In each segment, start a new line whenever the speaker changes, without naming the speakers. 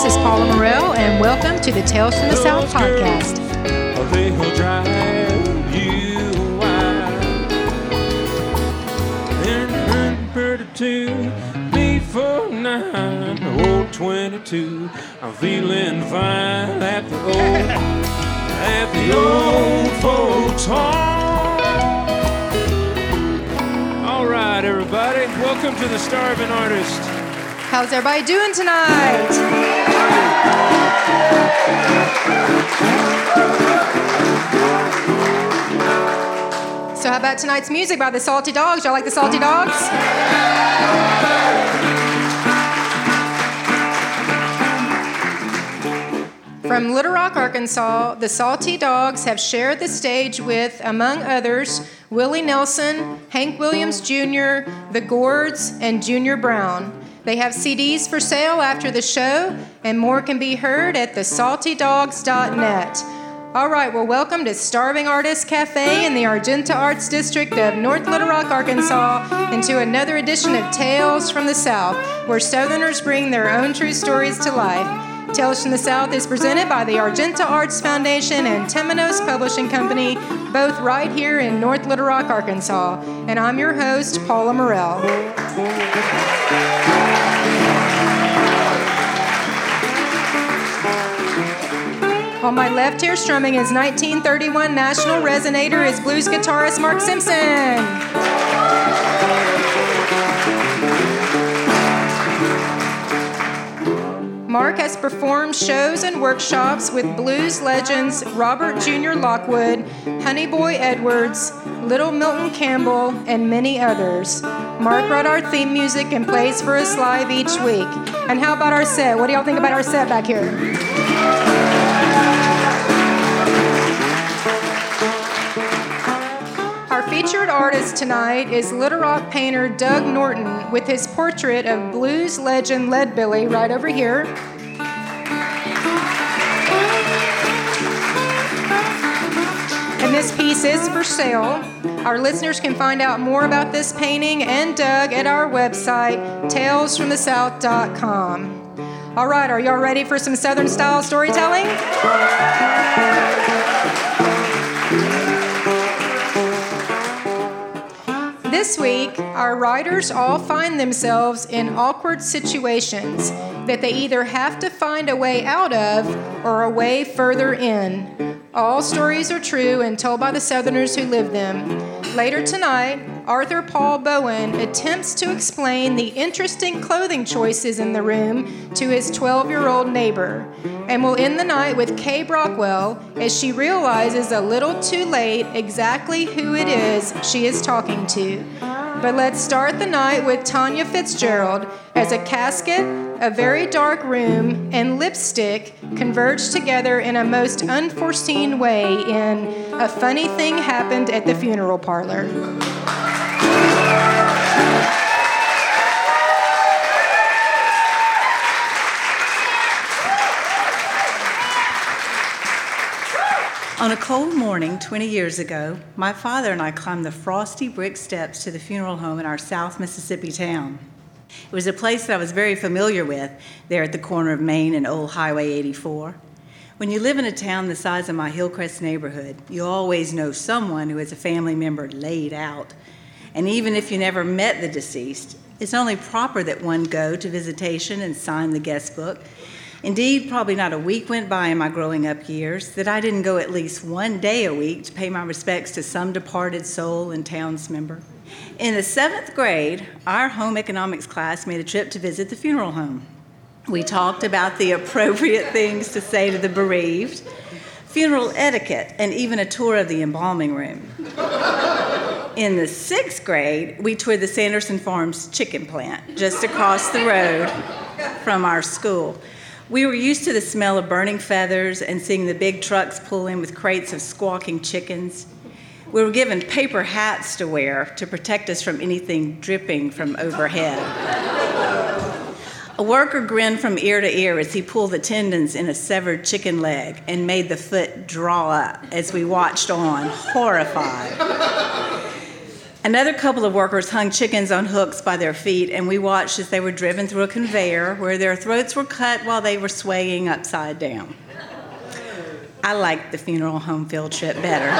This is Paula Morell, and welcome to the Tales from the South podcast.
They will drive you wild. And 32, before 9, old 22. I'm feeling fine at the old folks' home. All right, everybody, welcome to the Starving Artist.
How's everybody doing tonight? So how about tonight's music by the Salty Dogs? Y'all like the Salty Dogs? From Little Rock, Arkansas, the Salty Dogs have shared the stage with, among others, Willie Nelson, Hank Williams Jr., the Gourds, and Junior Brown. They have CDs for sale after the show, and more can be heard at thesaltydogs.net. All right, well, welcome to Starving Artists Cafe in the Argenta Arts District of North Little Rock, Arkansas, and to another edition of Tales from the South, where Southerners bring their own true stories to life. Tales from the South is presented by the Argenta Arts Foundation and Temenos Publishing Company, both right here in North Little Rock, Arkansas. And I'm your host, Paula Morell. On my left here, strumming his 1931 National Resonator, is blues guitarist Mark Simpson. Mark has performed shows and workshops with blues legends Robert Jr. Lockwood, Honey Boy Edwards, Little Milton Campbell, and many others. Mark wrote our theme music and plays for us live each week. And how about our set? What do y'all think about our set back here? Our featured artist tonight is Little Rock painter Doug Norton with his portrait of blues legend Leadbelly right over here. And this piece is for sale. Our listeners can find out more about this painting and Doug at our website, talesfromthesouth.com. All right, are y'all ready for some Southern style storytelling? This week, our writers all find themselves in awkward situations that they either have to find a way out of or a way further in. All stories are true and told by the Southerners who live them. Later tonight, Arthur Paul Bowen attempts to explain the interesting clothing choices in the room to his 12-year-old neighbor. And we'll end the night with Kay Brockwell as she realizes a little too late exactly who it is she is talking to. But let's start the night with Tanya Fitzgerald as a casket, a very dark room, and lipstick converge together in a most unforeseen way in A Funny Thing Happened at the Funeral Parlor.
On a cold morning 20 years ago, my father and I climbed the frosty brick steps to the funeral home in our South Mississippi town. It was a place that I was very familiar with, there at the corner of Main and Old Highway 84. When you live in a town the size of my Hillcrest neighborhood, you always know someone who has a family member laid out. And even if you never met the deceased, it's only proper that one go to visitation and sign the guest book. Indeed, probably not a week went by in my growing up years that I didn't go at least one day a week to pay my respects to some departed soul and towns member. In the 7th grade, our home economics class made a trip to visit the funeral home. We talked about the appropriate things to say to the bereaved, funeral etiquette, and even a tour of the embalming room. In the 6th grade, we toured the Sanderson Farms chicken plant just across the road from our school. We were used to the smell of burning feathers and seeing the big trucks pull in with crates of squawking chickens. We were given paper hats to wear to protect us from anything dripping from overhead. A worker grinned from ear to ear as he pulled the tendons in a severed chicken leg and made the foot draw up as we watched on, horrified. Another couple of workers hung chickens on hooks by their feet, and we watched as they were driven through a conveyor where their throats were cut while they were swaying upside down. I liked the funeral home field trip better.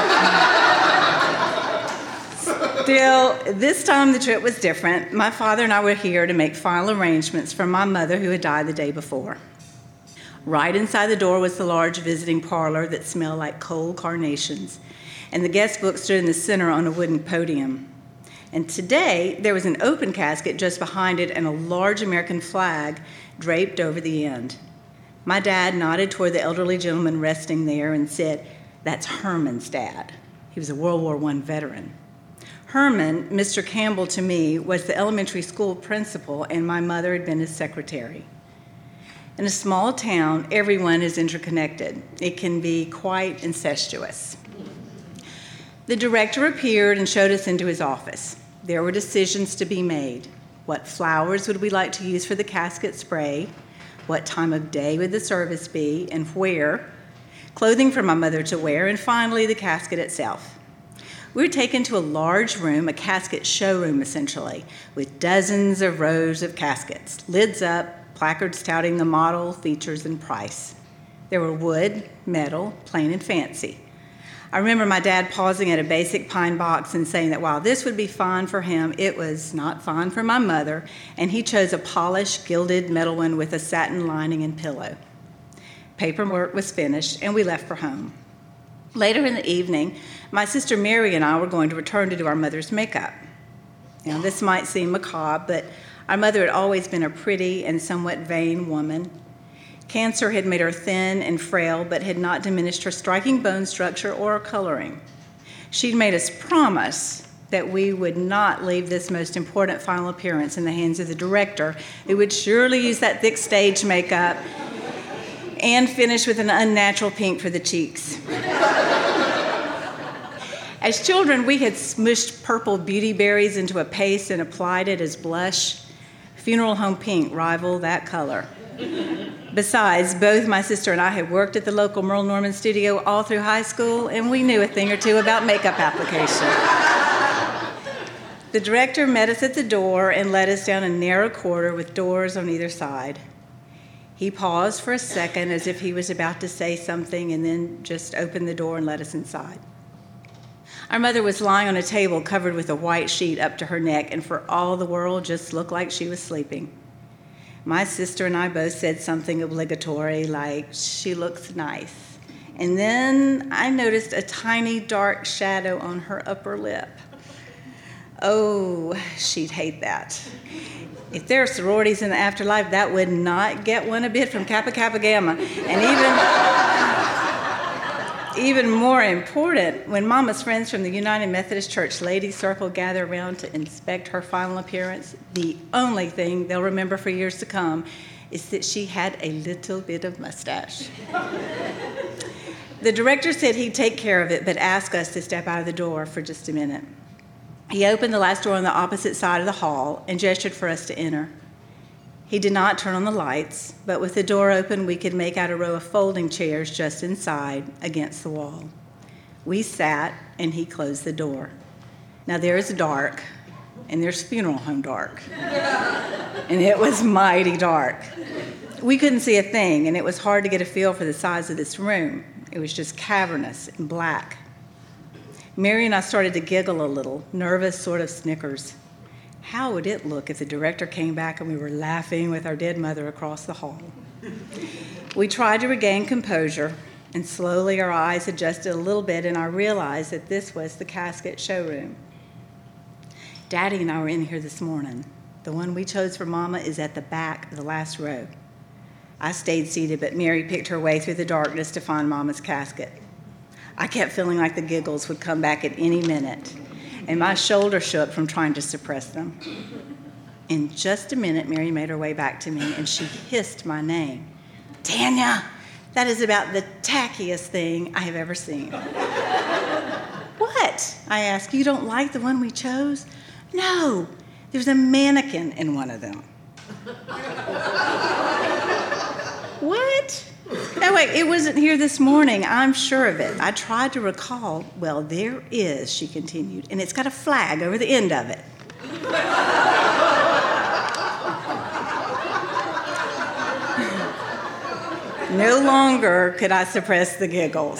Still, this time the trip was different. My father and I were here to make final arrangements for my mother who had died the day before. Right inside the door was the large visiting parlor that smelled like cold carnations, and the guest book stood in the center on a wooden podium. And today, there was an open casket just behind it and a large American flag draped over the end. My dad nodded toward the elderly gentleman resting there and said, "That's Herman's dad." He was a World War I veteran. Herman, Mr. Campbell to me, was the elementary school principal, and my mother had been his secretary. In a small town, everyone is interconnected. It can be quite incestuous. The director appeared and showed us into his office. There were decisions to be made. What flowers would we like to use for the casket spray? What time of day would the service be, and where? Clothing for my mother to wear, and finally the casket itself. We were taken to a large room, a casket showroom essentially, with dozens of rows of caskets, lids up, placards touting the model, features, and price. There were wood, metal, plain and fancy. I remember my dad pausing at a basic pine box and saying that while this would be fine for him, it was not fine for my mother, and he chose a polished, gilded metal one with a satin lining and pillow. Paperwork was finished, and we left for home. Later in the evening, my sister Mary and I were going to return to do our mother's makeup. Now, this might seem macabre, but our mother had always been a pretty and somewhat vain woman. Cancer had made her thin and frail, but had not diminished her striking bone structure or her coloring. She'd made us promise that we would not leave this most important final appearance in the hands of the director, who would surely use that thick stage makeup and finish with an unnatural pink for the cheeks. As children, we had smushed purple beauty berries into a paste and applied it as blush. Funeral home pink rivaled that color. Besides, both my sister and I had worked at the local Merle Norman studio all through high school, and we knew a thing or two about makeup application. The director met us at the door and led us down a narrow corridor with doors on either side. He paused for a second as if he was about to say something and then just opened the door and let us inside. Our mother was lying on a table covered with a white sheet up to her neck, and for all the world just looked like she was sleeping. My sister and I both said something obligatory like, "She looks nice." And then I noticed a tiny dark shadow on her upper lip. Oh, she'd hate that. If there are sororities in the afterlife, that would not get one a bit from Kappa Kappa Gamma. And even more important, when Mama's friends from the United Methodist Church Ladies Circle gather around to inspect her final appearance, the only thing they'll remember for years to come is that she had a little bit of mustache. The director said he'd take care of it, but asked us to step out of the door for just a minute. He opened the last door on the opposite side of the hall and gestured for us to enter. He did not turn on the lights, but with the door open, we could make out a row of folding chairs just inside, against the wall. We sat, and he closed the door. Now, there's dark, and there's funeral home dark. And it was mighty dark. We couldn't see a thing, and it was hard to get a feel for the size of this room. It was just cavernous and black. Mary and I started to giggle a little, nervous sort of snickers. How would it look if the director came back and we were laughing with our dead mother across the hall? We tried to regain composure, and slowly our eyes adjusted a little bit, and I realized that this was the casket showroom. Daddy and I were in here this morning. The one we chose for Mama is at the back of the last row. I stayed seated, but Mary picked her way through the darkness to find Mama's casket. I kept feeling like the giggles would come back at any minute, and my shoulder shook from trying to suppress them. In just a minute, Mary made her way back to me, and she hissed my name. "Tanya, that is about the tackiest thing I have ever seen." "What?" I asked. "You don't like the one we chose?" "No, there's a mannequin in one of them." "What?" "Oh, Anyway, it wasn't here this morning. I'm sure of it. I tried to recall. Well, there is, she continued, and it's got a flag over the end of it. No longer could I suppress the giggles.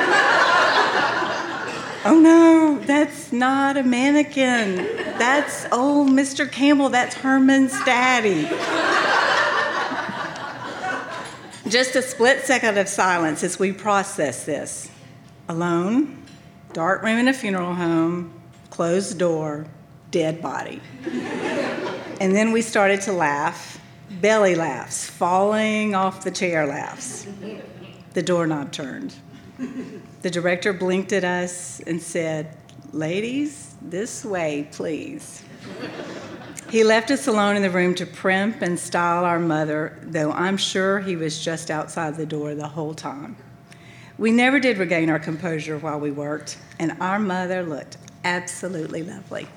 Oh no, that's not a mannequin. That's old Mr. Campbell, that's Herman's daddy. Just a split second of silence as we process this. Alone, dark room in a funeral home, closed door, dead body. And then we started to laugh, belly laughs, falling off the chair laughs. The doorknob turned. The director blinked at us and said, "Ladies, this way, please." He left us alone in the room to primp and style our mother, though I'm sure he was just outside the door the whole time. We never did regain our composure while we worked, and our mother looked absolutely lovely.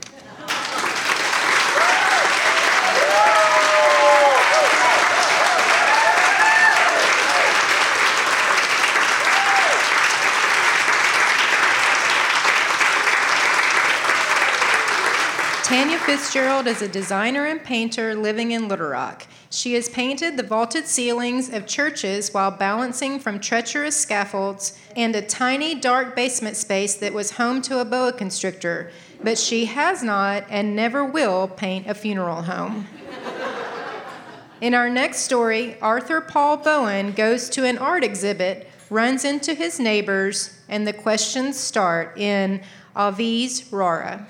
Tanya Fitzgerald is a designer and painter living in Little Rock. She has painted the vaulted ceilings of churches while balancing from treacherous scaffolds and a tiny, dark basement space that was home to a boa constrictor, but she has not and never will paint a funeral home. In our next story, Arthur Paul Bowen goes to an art exhibit, runs into his neighbors, and the questions start in Avis Rara.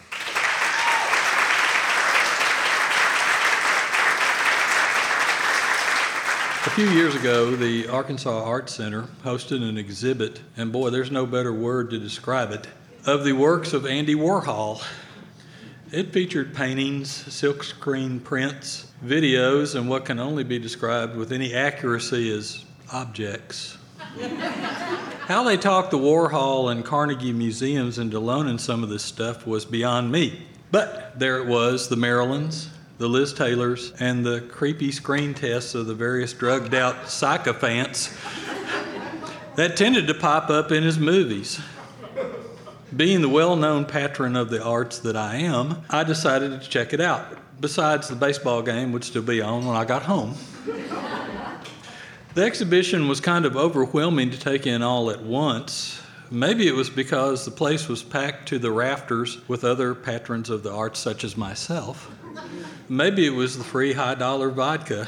A few years ago, the Arkansas Art Center hosted an exhibit, and boy, there's no better word to describe it, of the works of Andy Warhol. It featured paintings, silkscreen prints, videos, and what can only be described with any accuracy as objects. How they talked the Warhol and Carnegie museums into loaning some of this stuff was beyond me. But there it was, the Marilyns, the Liz Taylors, and the creepy screen tests of the various drugged-out sycophants that tended to pop up in his movies. Being the well-known patron of the arts that I am, I decided to check it out. Besides, the baseball game would still be on when I got home. The exhibition was kind of overwhelming to take in all at once. Maybe it was because the place was packed to the rafters with other patrons of the arts such as myself. Maybe it was the free high-dollar vodka.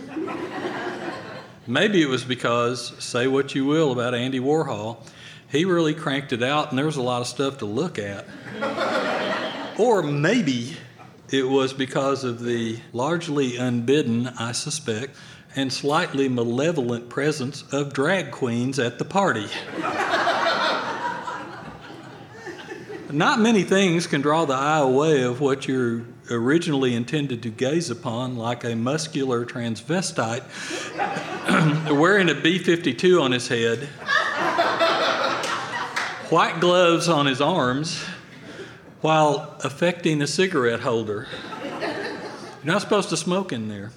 Maybe it was because, say what you will about Andy Warhol, he really cranked it out and there was a lot of stuff to look at. Or maybe it was because of the largely unbidden, I suspect, and slightly malevolent presence of drag queens at the party. Not many things can draw the eye away of what you're originally intended to gaze upon, like a muscular transvestite wearing a B-52 on his head, white gloves on his arms, while affecting a cigarette holder. You're not supposed to smoke in there.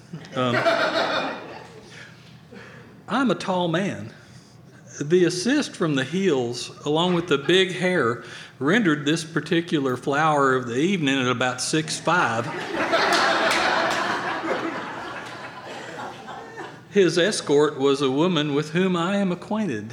I'm a tall man. The assist from the heels, along with the big hair, rendered this particular flower of the evening at about 6'5". His escort was a woman with whom I am acquainted.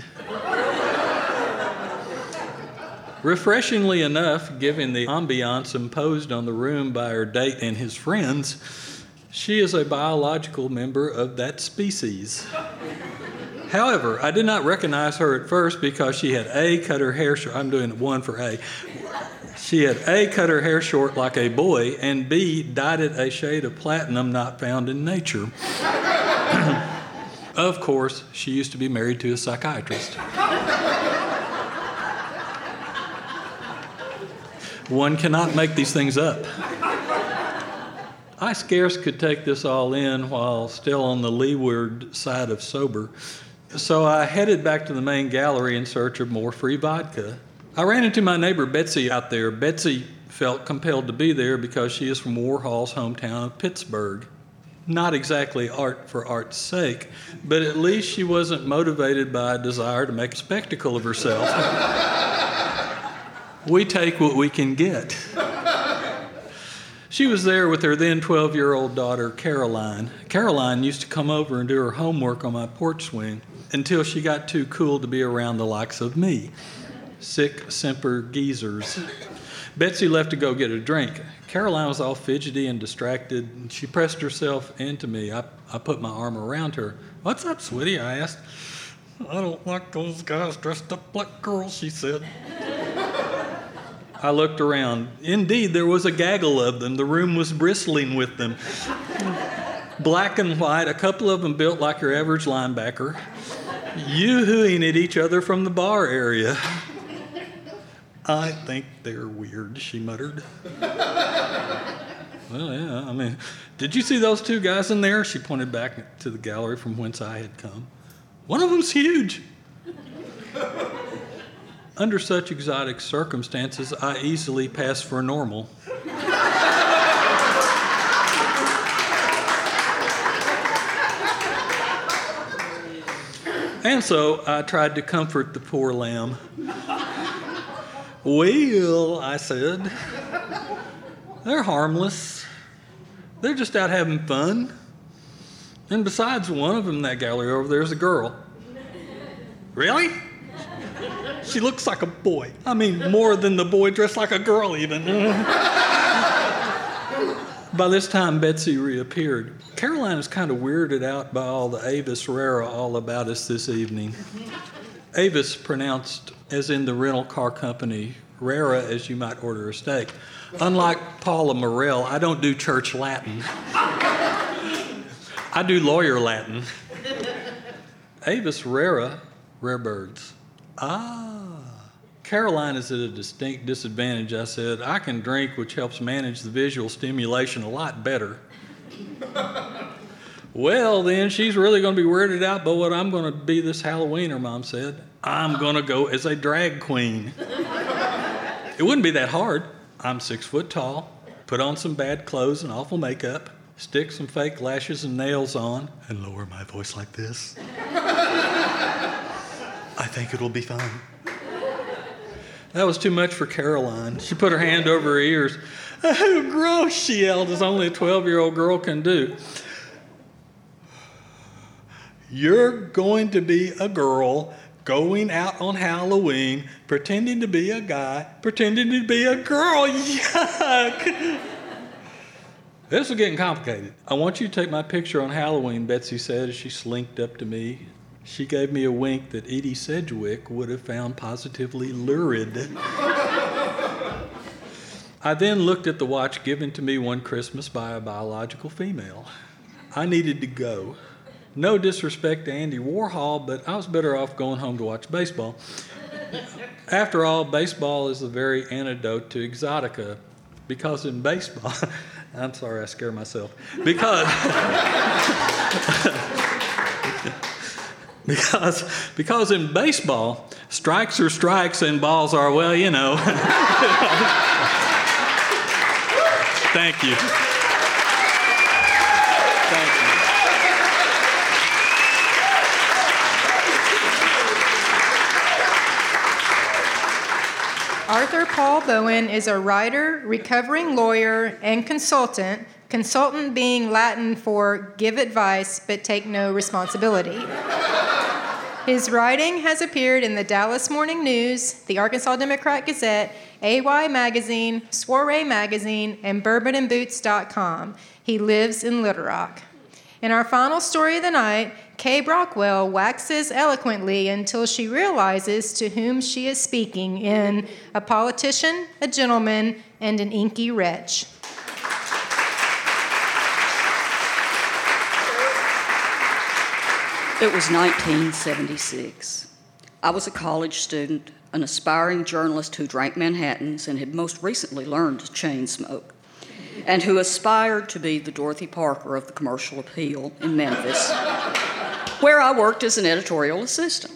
Refreshingly enough, given the ambiance imposed on the room by her date and his friends, she is a biological member of that species. However, I did not recognize her at first because she had A, cut her hair short. I'm doing one for A. She had A, cut her hair short like a boy, and B, dyed it a shade of platinum not found in nature. Of course, she used to be married to a psychiatrist. One cannot make these things up. I scarce could take this all in while still on the leeward side of sober. So I headed back to the main gallery in search of more free vodka. I ran into my neighbor Betsy out there. Betsy felt compelled to be there because she is from Warhol's hometown of Pittsburgh. Not exactly art for art's sake, but at least she wasn't motivated by a desire to make a spectacle of herself. We take what we can get. She was there with her then 12-year-old daughter, Caroline. Caroline used to come over and do her homework on my porch swing until she got too cool to be around the likes of me. Sick Semper geezers. Betsy left to go get a drink. Caroline was all fidgety and distracted, and she pressed herself into me. I put my arm around her. "What's up, sweetie?" I asked. "I don't like those guys dressed up like girls," she said. I looked around. Indeed, there was a gaggle of them. The room was bristling with them. Black and white, a couple of them built like your average linebacker, yoo-hooing at each other from the bar area. "I think they're weird," she muttered. "Well, yeah, I mean, did you see those two guys in there?" She pointed back to the gallery from whence I had come. "One of them's huge." Under such exotic circumstances, I easily pass for normal. And so I tried to comfort the poor lamb. "Well," I said, "they're harmless. They're just out having fun. And besides, one of them in that gallery over there is a girl." "Really?" "She looks like a boy. I mean, more than the boy, dressed like a girl even." By this time, Betsy reappeared. Caroline is kind of weirded out by all the Avis Rara all about us this evening. Avis pronounced as in the rental car company, Rara as you might order a steak. Unlike Paula Morell, I don't do church Latin. I do lawyer Latin. Avis Rara, rare birds. "Ah, Caroline is at a distinct disadvantage," I said. "I can drink, which helps manage the visual stimulation a lot better." "Well, then, she's really going to be weirded out by what I'm going to be this Halloween," her mom said. "I'm going to go as a drag queen." It wouldn't be that hard. I'm 6 foot tall, put on some bad clothes and awful makeup, stick some fake lashes and nails on, and lower my voice like this. I think it'll be fun. That was too much for Caroline. She put her hand over her ears. "Oh, gross," she yelled, as only a 12-year-old girl can do. "You're going to be a girl going out on Halloween, pretending to be a guy, pretending to be a girl. Yuck!" This is getting complicated. "I want you to take my picture on Halloween," Betsy said as she slinked up to me. She gave me a wink that Edie Sedgwick would have found positively lurid. I then looked at the watch given to me one Christmas by a biological female. I needed to go. No disrespect to Andy Warhol, but I was better off going home to watch baseball. After all, baseball is the very antidote to exotica, because in baseball, I'm sorry, I scare myself, because in baseball, strikes are strikes and balls are, well, you know. Thank you. Thank you.
Arthur Paul Bowen is a writer, recovering lawyer, and consultant, consultant being Latin for give advice but take no responsibility. His writing has appeared in the Dallas Morning News, the Arkansas Democrat Gazette, AY Magazine, Soiree Magazine, and bourbonandboots.com. He lives in Little Rock. In our final story of the night, Kay Brockwell waxes eloquently until she realizes to whom she is speaking in A Politician, a Gentleman, and an Inky Wretch.
It was 1976. I was a college student, an aspiring journalist who drank Manhattans and had most recently learned to chain smoke, and who aspired to be the Dorothy Parker of the Commercial Appeal in Memphis, where I worked as an editorial assistant,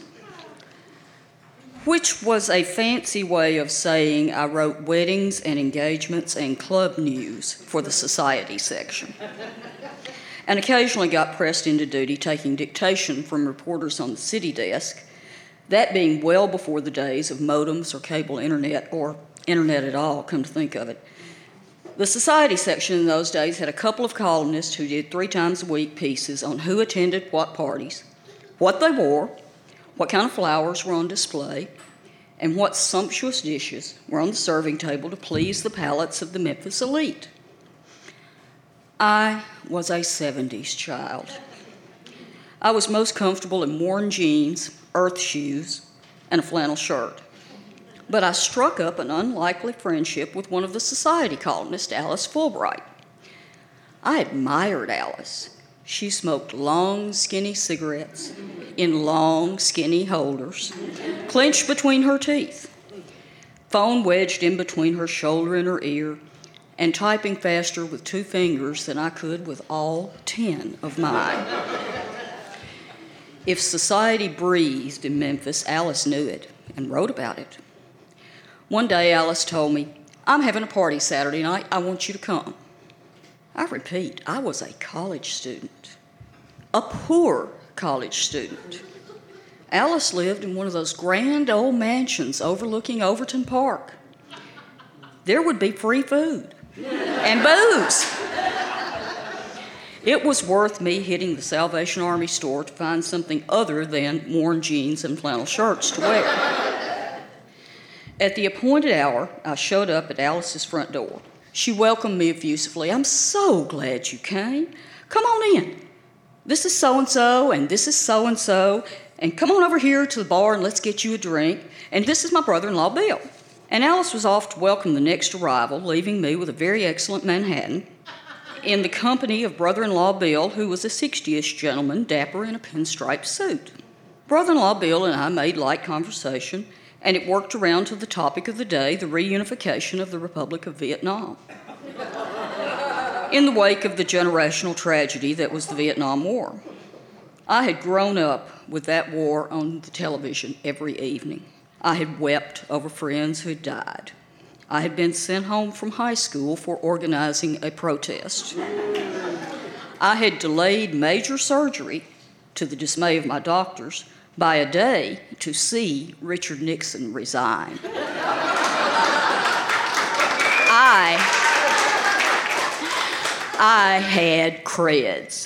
which was a fancy way of saying I wrote weddings and engagements and club news for the society section. and occasionally got pressed into duty taking dictation from reporters on the city desk, that being well before the days of modems or cable internet, or internet at all, come to think of it. The society section in those days had a couple of columnists who did 3 times a week pieces on who attended what parties, what they wore, what kind of flowers were on display, and what sumptuous dishes were on the serving table to please the palates of the Memphis elite. I was a 70s child. I was most comfortable in worn jeans, earth shoes, and a flannel shirt. But I struck up an unlikely friendship with one of the society columnists, Alice Fulbright. I admired Alice. She smoked long, skinny cigarettes in long, skinny holders, clenched between her teeth, phone wedged in between her shoulder and her ear, and typing faster with 2 fingers than I could with all 10 of mine. If society breathed in Memphis, Alice knew it and wrote about it. One day, Alice told me, "I'm having a party Saturday night. I want you to come." I repeat, I was a college student, a poor college student. Alice lived in one of those grand old mansions overlooking Overton Park. There would be free food and booze. It was worth me hitting the Salvation Army store to find something other than worn jeans and flannel shirts to wear. At the appointed hour, I showed up at Alice's front door. She welcomed me effusively. "I'm so glad you came. Come on in. This is so-and-so, and this is so-and-so, and come on over here to the bar and let's get you a drink, and this is my brother-in-law, Bill." And Alice was off to welcome the next arrival, leaving me with a very excellent Manhattan, in the company of brother-in-law Bill, who was a 60-ish gentleman, dapper in a pinstripe suit. Brother-in-law Bill and I made light conversation, and it worked around to the topic of the day, the reunification of the Republic of Vietnam, in the wake of the generational tragedy that was the Vietnam War. I had grown up with that war on the television every evening. I had wept over friends who had died. I had been sent home from high school for organizing a protest. I had delayed major surgery, to the dismay of my doctors, by a day to see Richard Nixon resign. I had creds.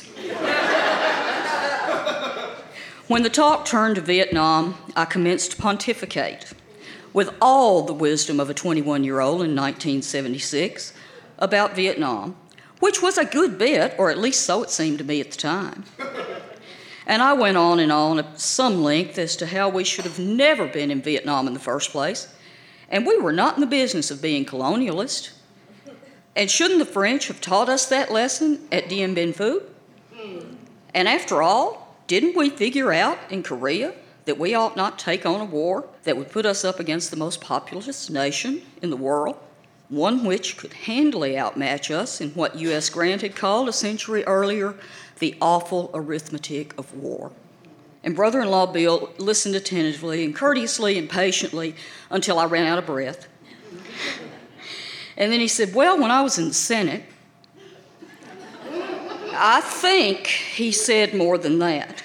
When the talk turned to Vietnam, I commenced to pontificate, with all the wisdom of a 21-year-old in 1976, about Vietnam, which was a good bit, or at least so it seemed to me at the time. And I went on and on at some length as to how we should have never been in Vietnam in the first place, and we were not in the business of being colonialist. And shouldn't the French have taught us that lesson at Dien Bien Phu? And after all, didn't we figure out in Korea that we ought not take on a war that would put us up against the most populous nation in the world, one which could handily outmatch us in what U.S. Grant had called a century earlier the awful arithmetic of war? And brother-in-law Bill listened attentively and courteously and patiently until I ran out of breath. And then he said, "Well, when I was in the Senate," I think he said more than that.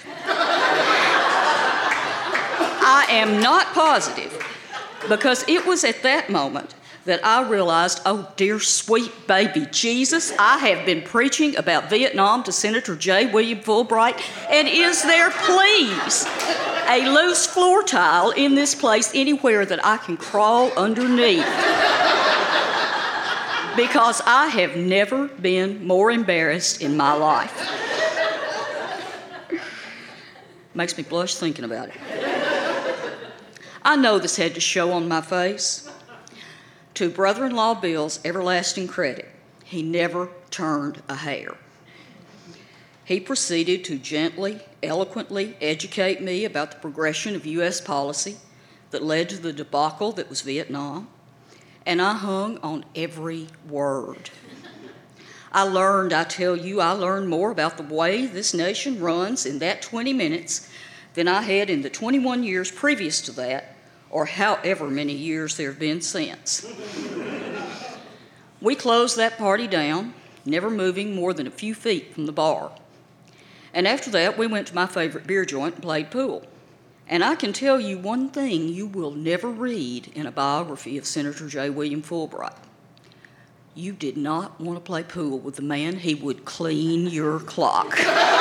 I am not positive, because it was at that moment that I realized, oh, dear sweet baby Jesus, I have been preaching about Vietnam to Senator J. William Fulbright, and is there, please, a loose floor tile in this place anywhere that I can crawl underneath? Because I have never been more embarrassed in my life. Makes me blush thinking about it. I know this had to show on my face. To brother-in-law Bill's everlasting credit, he never turned a hair. He proceeded to gently, eloquently educate me about the progression of U.S. policy that led to the debacle that was Vietnam, and I hung on every word. I learned more about the way this nation runs in that 20 minutes than I had in the 21 years previous to that, or however many years there have been since. We closed that party down, never moving more than a few feet from the bar. And after that, we went to my favorite beer joint and played pool. And I can tell you one thing you will never read in a biography of Senator J. William Fulbright. You did not want to play pool with the man. He would clean your clock.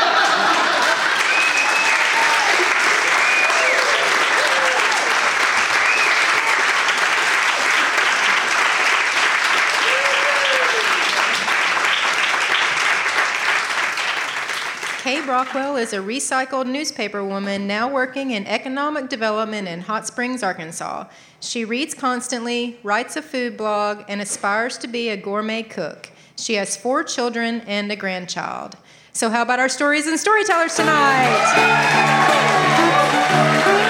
Kay Brockwell is a recycled newspaper woman now working in economic development in Hot Springs, Arkansas. She reads constantly, writes a food blog, and aspires to be a gourmet cook. She has 4 children and a grandchild. So how about our stories and storytellers tonight?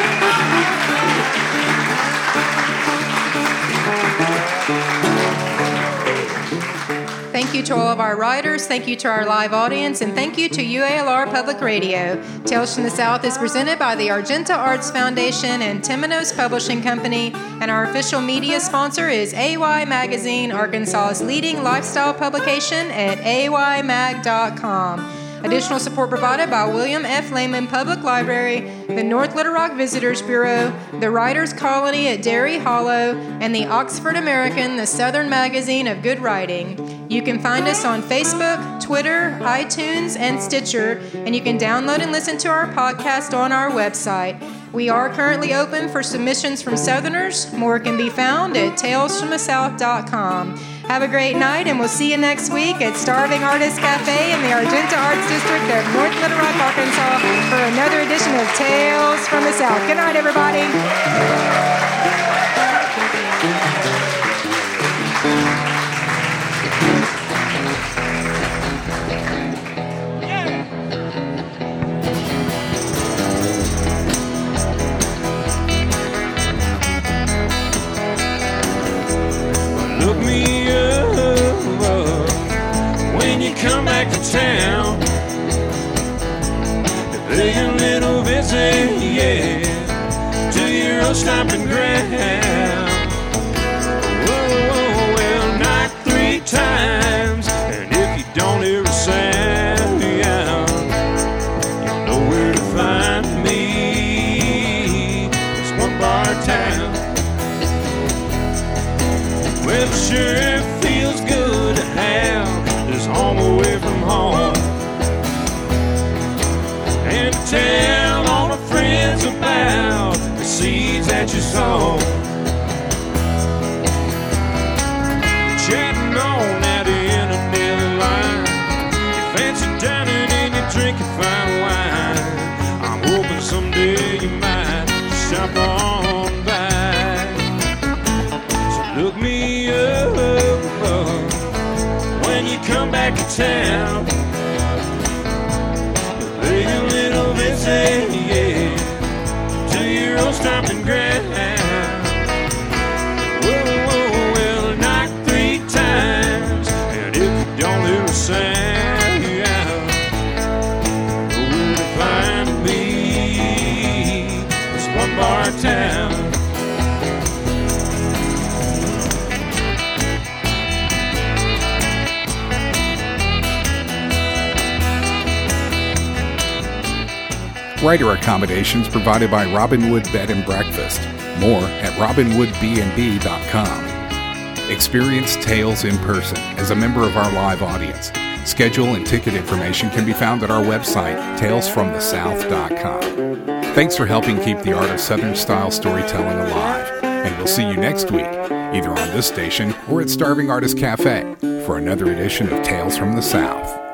Thank you to all of our writers, thank you to our live audience, and thank you to UALR Public Radio. Tales from the South is presented by the Argenta Arts Foundation and Temenos Publishing Company, and our official media sponsor is AY Magazine, Arkansas's leading lifestyle publication at aymag.com. Additional support provided by William F. Lehman Public Library, the North Little Rock Visitors Bureau, the Writers' Colony at Derry Hollow, and the Oxford American, the Southern Magazine of Good Writing. You can find us on Facebook, Twitter, iTunes, and Stitcher, and you can download and listen to our podcast on our website. We are currently open for submissions from Southerners. More can be found at talesfromthesouth.com. Have a great night, and we'll see you next week at Starving Artist Cafe in the Argenta Arts District of North Little Rock, Arkansas for another edition of Tales from the South. Good night, everybody.
Look me up when you come back to town. Pay a little visit, yeah, to your old stomping ground. Whoa, well, knock 3 times, and if you don't hear a sound, you'll know where to find me. It's one bar town. Well, it sure feels good to have this home away from home, and to tell all my friends about the seeds that you sow. Chatting on at the end of the line, you fancy dining and you drink your fine wine. I'm hoping someday you might stop on by. So look me up when you come back to town. Pay a little visit, yeah, to your old stomping ground. Whoa, well, knock 3 times, and if you don't hear a sound, know where to find me. It's one bar town.
Writer accommodations provided by Robinwood Bed and Breakfast. More at robinwoodbnb.com. Experience Tales in person as a member of our live audience. Schedule and ticket information can be found at our website, talesfromthesouth.com. Thanks for helping keep the art of Southern-style storytelling alive, and we'll see you next week, either on this station or at Starving Artist Cafe, for another edition of Tales from the South.